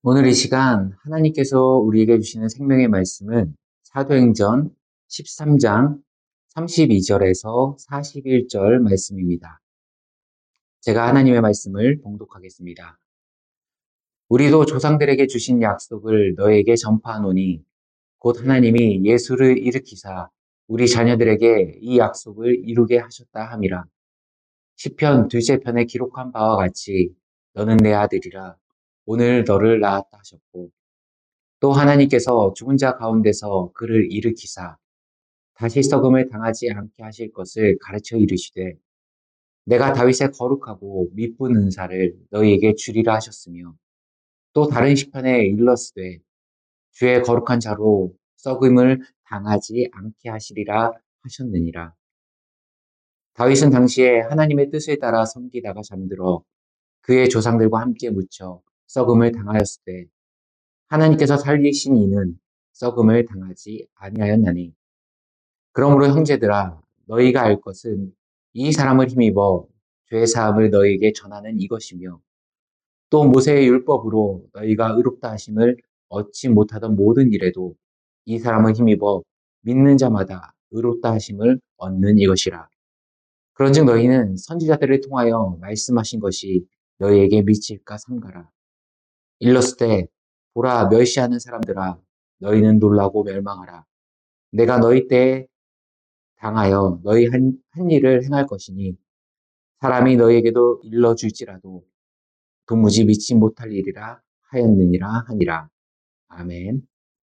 오늘 이 시간 하나님께서 우리에게 주시는 생명의 말씀은 사도행전 13장 32절에서 41절 말씀입니다. 제가 하나님의 말씀을 봉독하겠습니다. 우리도 조상들에게 주신 약속을 너에게 전파하노니 곧 하나님이 예수를 일으키사 우리 자녀들에게 이 약속을 이루게 하셨다 함이라. 시편 둘째 편에 기록한 바와 같이 너는 내 아들이라 오늘 너를 낳았다 하셨고 또 하나님께서 죽은 자 가운데서 그를 일으키사 다시 썩음을 당하지 않게 하실 것을 가르쳐 이르시되 내가 다윗의 거룩하고 미쁜 은사를 너희에게 주리라 하셨으며 또 다른 시편에 일렀으되 주의 거룩한 자로 썩음을 당하지 않게 하시리라 하셨느니라. 다윗은 당시에 하나님의 뜻을 따라 섬기다가 잠들어 그의 조상들과 함께 묻혀 썩음을 당하였을 때 하나님께서 살리신 이는 썩음을 당하지 아니하였나니 그러므로 형제들아 너희가 알 것은 이 사람을 힘입어 죄 사함을 너희에게 전하는 이것이며 또 모세의 율법으로 너희가 의롭다 하심을 얻지 못하던 모든 일에도 이 사람을 힘입어 믿는 자마다 의롭다 하심을 얻는 이것이라. 그런즉 너희는 선지자들을 통하여 말씀하신 것이 너희에게 미칠까 삼가라. 일렀을 때 보라 멸시하는 사람들아 너희는 놀라고 멸망하라. 내가 너희 때에 당하여 너희 한 일을 행할 것이니 사람이 너희에게도 일러줄지라도 도무지 믿지 못할 일이라 하였느니라 하니라. 아멘.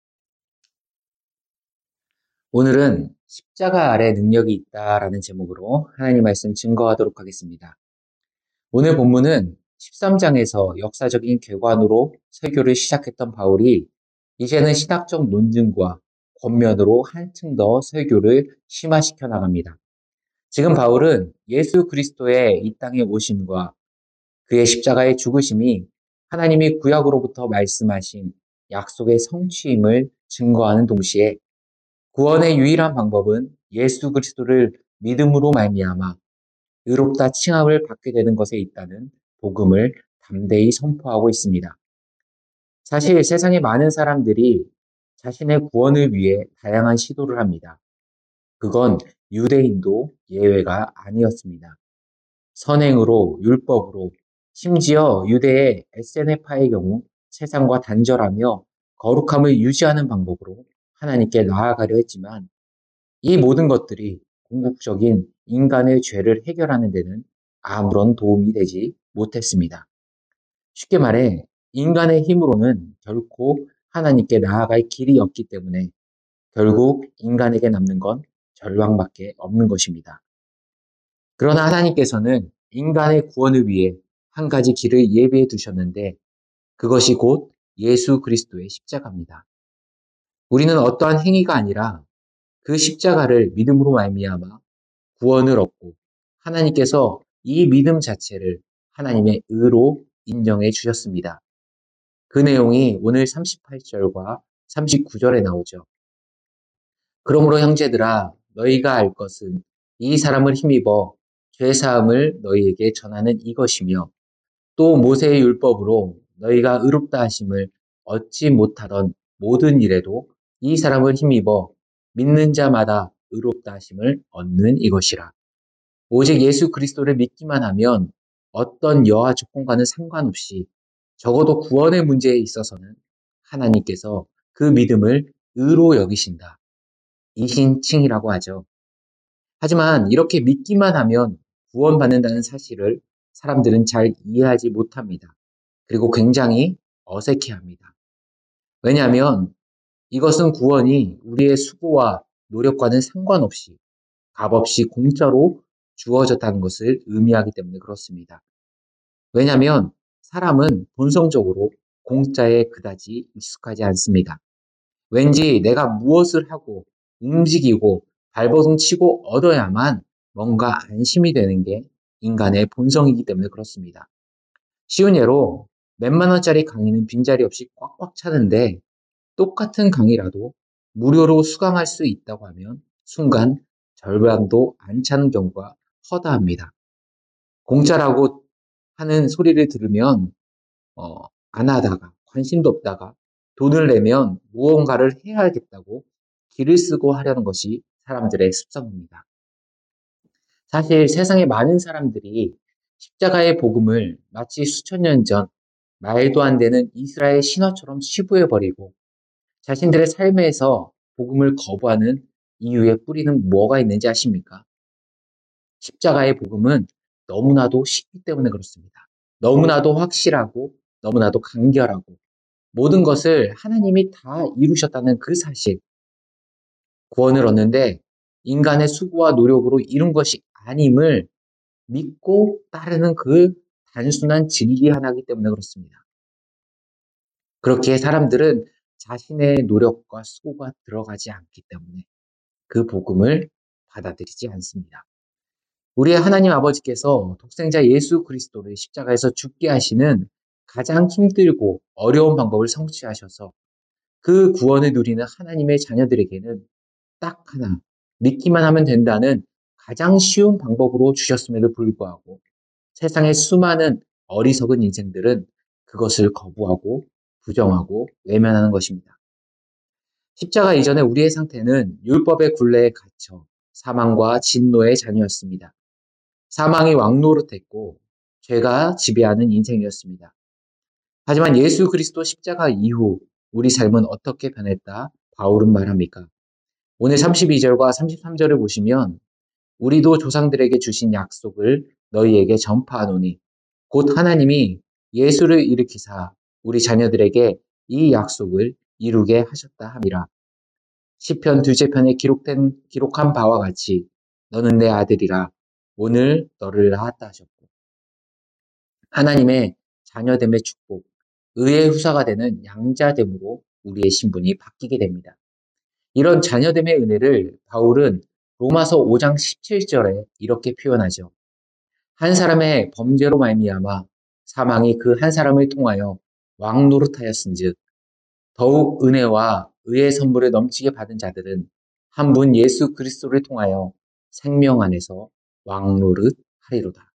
오늘은 십자가 아래 능력이 있다라는 제목으로 하나님 말씀 증거하도록 하겠습니다. 오늘 본문은 13장에서 역사적인 궤관으로 설교를 시작했던 바울이 이제는 신학적 논증과 권면으로 한층 더 설교를 심화시켜 나갑니다. 지금 바울은 예수 그리스도의 이 땅에 오심과 그의 십자가의 죽으심이 하나님이 구약으로부터 말씀하신 약속의 성취임을 증거하는 동시에 구원의 유일한 방법은 예수 그리스도를 믿음으로 말미암아 의롭다 칭함을 받게 되는 것에 있다는 복음을 담대히 선포하고 있습니다. 사실 세상에 많은 사람들이 자신의 구원을 위해 다양한 시도를 합니다. 그건 유대인도 예외가 아니었습니다. 선행으로, 율법으로, 심지어 유대의 에세네파의 경우 세상과 단절하며 거룩함을 유지하는 방법으로 하나님께 나아가려 했지만 이 모든 것들이 궁극적인 인간의 죄를 해결하는 데는 아무런 도움이 되지 못했습니다. 쉽게 말해 인간의 힘으로는 결코 하나님께 나아갈 길이 없기 때문에 결국 인간에게 남는 건 절망밖에 없는 것입니다. 그러나 하나님께서는 인간의 구원을 위해 한 가지 길을 예비해 두셨는데 그것이 곧 예수 그리스도의 십자가입니다. 우리는 어떠한 행위가 아니라 그 십자가를 믿음으로 말미암아 구원을 얻고 하나님께서 이 믿음 자체를 하나님의 의로 인정해 주셨습니다. 그 내용이 오늘 38절과 39절에 나오죠. 그러므로 형제들아 너희가 알 것은 이 사람을 힘입어 죄 사함을 너희에게 전하는 이것이며 또 모세의 율법으로 너희가 의롭다 하심을 얻지 못하던 모든 일에도 이 사람을 힘입어 믿는 자마다 의롭다 하심을 얻는 이것이라. 오직 예수 그리스도를 믿기만 하면 어떤 여하 조건과는 상관없이 적어도 구원의 문제에 있어서는 하나님께서 그 믿음을 의로 여기신다. 이신칭이라고 하죠. 하지만 이렇게 믿기만 하면 구원받는다는 사실을 사람들은 잘 이해하지 못합니다. 그리고 굉장히 어색해합니다. 왜냐하면 이것은 구원이 우리의 수고와 노력과는 상관없이 값없이 공짜로 주어졌다는 것을 의미하기 때문에 그렇습니다. 왜냐하면 사람은 본성적으로 공짜에 그다지 익숙하지 않습니다. 왠지 내가 무엇을 하고 움직이고 발버둥 치고 얻어야만 뭔가 안심이 되는 게 인간의 본성이기 때문에 그렇습니다. 쉬운 예로 몇만 원짜리 강의는 빈자리 없이 꽉꽉 차는데 똑같은 강의라도 무료로 수강할 수 있다고 하면 순간 절반도 안 차는 경우가 허다합니다. 공짜라고 하는 소리를 들으면 안 하다가 관심도 없다가 돈을 내면 무언가를 해야겠다고 길을 쓰고 하려는 것이 사람들의 습성입니다. 사실 세상의 많은 사람들이 십자가의 복음을 마치 수천 년 전 말도 안 되는 이스라엘 신화처럼 치부해버리고 자신들의 삶에서 복음을 거부하는 이유의 뿌리는 뭐가 있는지 아십니까? 십자가의 복음은 너무나도 쉽기 때문에 그렇습니다. 너무나도 확실하고 너무나도 간결하고 모든 것을 하나님이 다 이루셨다는 그 사실, 구원을 얻는데 인간의 수고와 노력으로 이룬 것이 아님을 믿고 따르는 그 단순한 진리 하나이기 때문에 그렇습니다. 그렇기에 사람들은 자신의 노력과 수고가 들어가지 않기 때문에 그 복음을 받아들이지 않습니다. 우리의 하나님 아버지께서 독생자 예수 그리스도를 십자가에서 죽게 하시는 가장 힘들고 어려운 방법을 성취하셔서 그 구원을 누리는 하나님의 자녀들에게는 딱 하나, 믿기만 하면 된다는 가장 쉬운 방법으로 주셨음에도 불구하고 세상의 수많은 어리석은 인생들은 그것을 거부하고 부정하고 외면하는 것입니다. 십자가 이전에 우리의 상태는 율법의 굴레에 갇혀 사망과 진노의 자녀였습니다. 사망이 왕노릇했고 죄가 지배하는 인생이었습니다. 하지만 예수 그리스도 십자가 이후 우리 삶은 어떻게 변했다? 바울은 말합니까? 오늘 32절과 33절을 보시면 우리도 조상들에게 주신 약속을 너희에게 전파하노니 곧 하나님이 예수를 일으키사 우리 자녀들에게 이 약속을 이루게 하셨다 함이라. 시편 두째 편에 기록한 바와 같이 너는 내 아들이라 오늘 너를 낳았다 하셨고 하나님의 자녀됨의 축복, 의의 후사가 되는 양자됨으로 우리의 신분이 바뀌게 됩니다. 이런 자녀됨의 은혜를 바울은 로마서 5장 17절에 이렇게 표현하죠. 한 사람의 범죄로 말미암아 사망이 그 한 사람을 통하여 왕노릇하였은즉 더욱 은혜와 의의 선물을 넘치게 받은 자들은 한 분 예수 그리스도를 통하여 생명 안에서 왕노릇하리로다.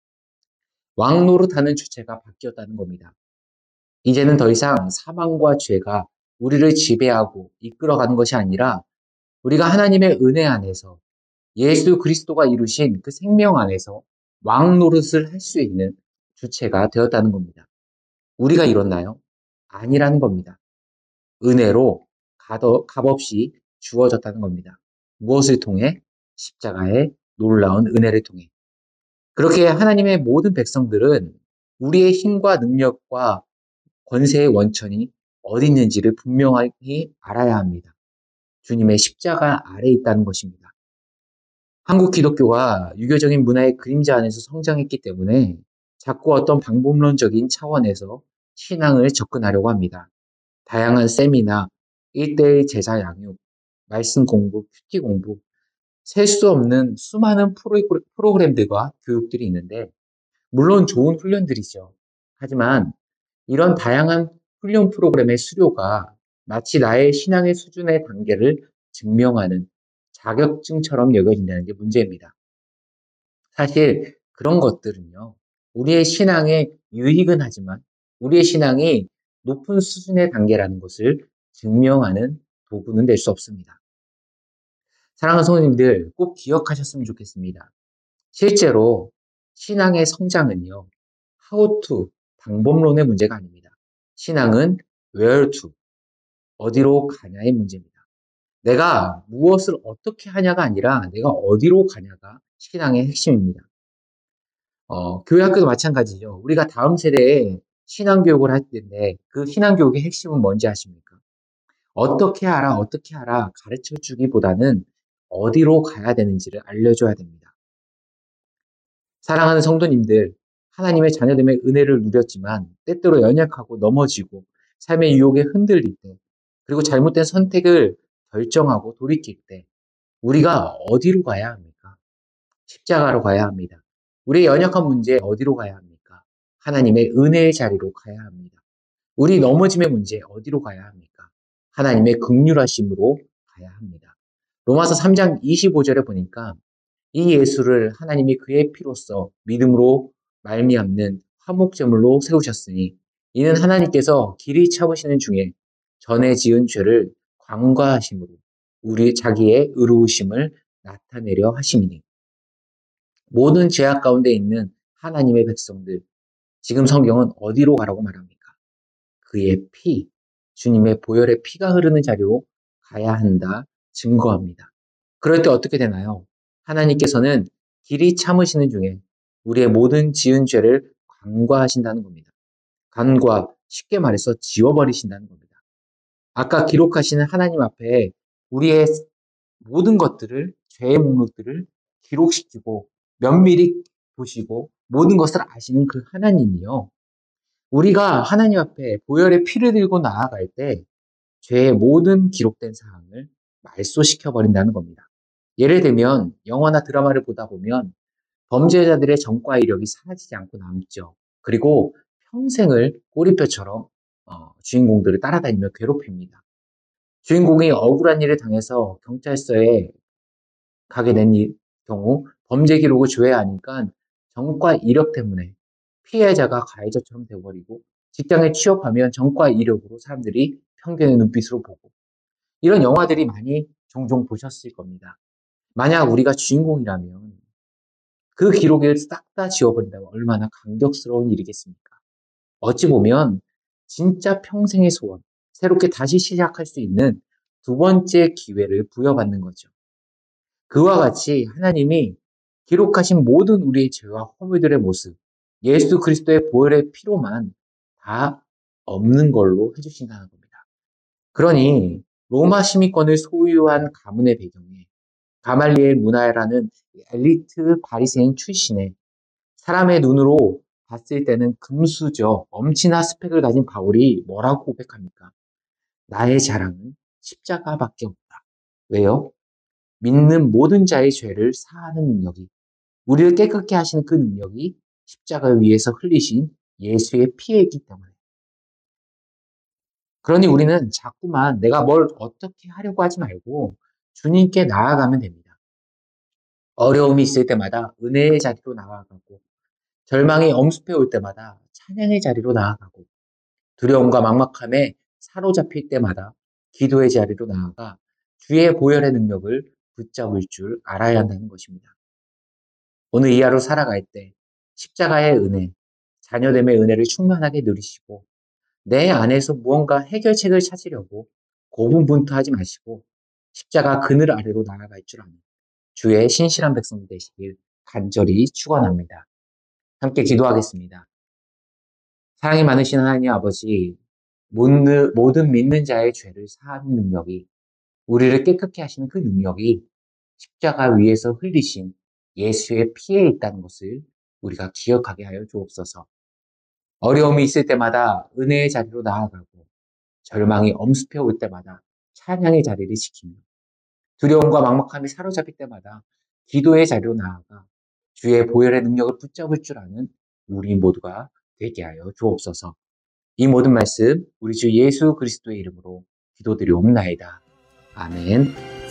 왕노릇하는 주체가 바뀌었다는 겁니다. 이제는 더 이상 사망과 죄가 우리를 지배하고 이끌어가는 것이 아니라 우리가 하나님의 은혜 안에서 예수 그리스도가 이루신 그 생명 안에서 왕노릇을 할 수 있는 주체가 되었다는 겁니다. 우리가 이뤘나요? 아니라는 겁니다. 은혜로 값없이 주어졌다는 겁니다. 무엇을 통해? 십자가의 놀라운 은혜를 통해. 그렇게 하나님의 모든 백성들은 우리의 힘과 능력과 권세의 원천이 어디 있는지를 분명히 알아야 합니다. 주님의 십자가 아래 있다는 것입니다. 한국 기독교가 유교적인 문화의 그림자 안에서 성장했기 때문에 자꾸 어떤 방법론적인 차원에서 신앙을 접근하려고 합니다. 다양한 세미나, 1대1 제자 양육, 말씀 공부, 큐티 공부, 셀 수 없는 수많은 프로그램들과 교육들이 있는데 물론 좋은 훈련들이죠. 하지만 이런 다양한 훈련 프로그램의 수료가 마치 나의 신앙의 수준의 단계를 증명하는 자격증처럼 여겨진다는 게 문제입니다. 사실 그런 것들은요, 우리의 신앙에 유익은 하지만 우리의 신앙이 높은 수준의 단계라는 것을 증명하는 도구는 될 수 없습니다. 사랑하는 성도님들 꼭 기억하셨으면 좋겠습니다. 실제로 신앙의 성장은요, how to, 방법론의 문제가 아닙니다. 신앙은 where to, 어디로 가냐의 문제입니다. 내가 무엇을 어떻게 하냐가 아니라 내가 어디로 가냐가 신앙의 핵심입니다. 교회 학교도 마찬가지죠. 우리가 다음 세대에 신앙교육을 할 텐데 그 신앙교육의 핵심은 뭔지 아십니까? 어떻게 하라 가르쳐 주기보다는 어디로 가야 되는지를 알려줘야 됩니다. 사랑하는 성도님들, 하나님의 자녀됨의 은혜를 누렸지만 때때로 연약하고 넘어지고 삶의 유혹에 흔들릴 때 그리고 잘못된 선택을 결정하고 돌이킬 때 우리가 어디로 가야 합니까? 십자가로 가야 합니다. 우리의 연약한 문제 어디로 가야 합니까? 하나님의 은혜의 자리로 가야 합니다. 우리 넘어짐의 문제 어디로 가야 합니까? 하나님의 긍휼하심으로 가야 합니다. 로마서 3장 25절에 보니까 이 예수를 하나님이 그의 피로써 믿음으로 말미암는 화목제물로 세우셨으니 이는 하나님께서 길이 참으시는 중에 전에 지은 죄를 관과하심으로 우리 자기의 의로우심을 나타내려 하심이니. 모든 죄악 가운데 있는 하나님의 백성들, 지금 성경은 어디로 가라고 말합니까? 그의 피, 주님의 보혈의 피가 흐르는 자리로 가야 한다 증거합니다. 그럴 때 어떻게 되나요? 하나님께서는 길이 참으시는 중에 우리의 모든 지은 죄를 간과하신다는 겁니다. 간과, 쉽게 말해서 지워버리신다는 겁니다. 아까 기록하시는 하나님 앞에 우리의 모든 것들을, 죄의 목록들을 기록시키고 면밀히 보시고 모든 것을 아시는 그 하나님이요. 우리가 하나님 앞에 보혈의 피를 들고 나아갈 때 죄의 모든 기록된 사항을 말소시켜 버린다는 겁니다. 예를 들면 영화나 드라마를 보다 보면 범죄자들의 전과 이력이 사라지지 않고 남죠. 그리고 평생을 꼬리표처럼 주인공들을 따라다니며 괴롭힙니다. 주인공이 억울한 일을 당해서 경찰서에 가게 된 경우 범죄 기록을 조회하니까 전과 이력 때문에 피해자가 가해자처럼 되어버리고 직장에 취업하면 전과 이력으로 사람들이 편견의 눈빛으로 보고 이런 영화들이 많이 종종 보셨을 겁니다. 만약 우리가 주인공이라면 그 기록을 싹 다 지워버린다면 얼마나 감격스러운 일이겠습니까? 어찌 보면 진짜 평생의 소원, 새롭게 다시 시작할 수 있는 두 번째 기회를 부여받는 거죠. 그와 같이 하나님이 기록하신 모든 우리의 죄와 허물들의 모습, 예수 그리스도의 보혈의 피로만 다 없는 걸로 해주신다는 겁니다. 그러니 로마 시민권을 소유한 가문의 배경에 가말리엘 문하라는 엘리트 바리새인 출신의 사람의 눈으로 봤을 때는 금수저, 엄친아 스펙을 가진 바울이 뭐라고 고백합니까? 나의 자랑은 십자가밖에 없다. 왜요? 믿는 모든 자의 죄를 사하는 능력이, 우리를 깨끗게 하시는 그 능력이 십자가 위에서 흘리신 예수의 피에 있기 때문에. 그러니 우리는 자꾸만 내가 뭘 어떻게 하려고 하지 말고 주님께 나아가면 됩니다. 어려움이 있을 때마다 은혜의 자리로 나아가고, 절망이 엄습해 올 때마다 찬양의 자리로 나아가고, 두려움과 막막함에 사로잡힐 때마다 기도의 자리로 나아가 주의 보혈의 능력을 붙잡을 줄 알아야 한다는 것입니다. 오늘 이 하루 살아갈 때 십자가의 은혜, 자녀됨의 은혜를 충만하게 누리시고 내 안에서 무언가 해결책을 찾으려고 고분분투하지 마시고 십자가 그늘 아래로 나아갈 줄 아는 주의 신실한 백성 되시길 간절히 축원합니다. 함께 기도하겠습니다. 사랑이 많으신 하나님 아버지, 모든 믿는 자의 죄를 사하는 능력이, 우리를 깨끗게 하시는 그 능력이 십자가 위에서 흘리신 예수의 피에 있다는 것을 우리가 기억하게 하여 주옵소서. 어려움이 있을 때마다 은혜의 자리로 나아가고, 절망이 엄습해 올 때마다 찬양의 자리를 지키며, 두려움과 막막함이 사로잡힐 때마다 기도의 자리로 나아가 주의 보혈의 능력을 붙잡을 줄 아는 우리 모두가 되게 하여 주옵소서. 이 모든 말씀 우리 주 예수 그리스도의 이름으로 기도드리옵나이다. 아멘.